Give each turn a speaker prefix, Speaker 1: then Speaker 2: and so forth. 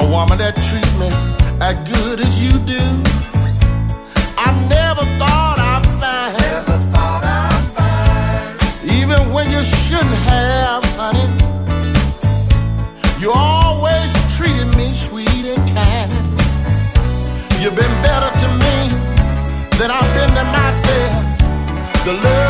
Speaker 1: A woman that treat me as good as you do. I never thought I'd find. Even when you shouldn't have, honey. You always treated me sweet and kind. You've been better to me than I've been to myself. The love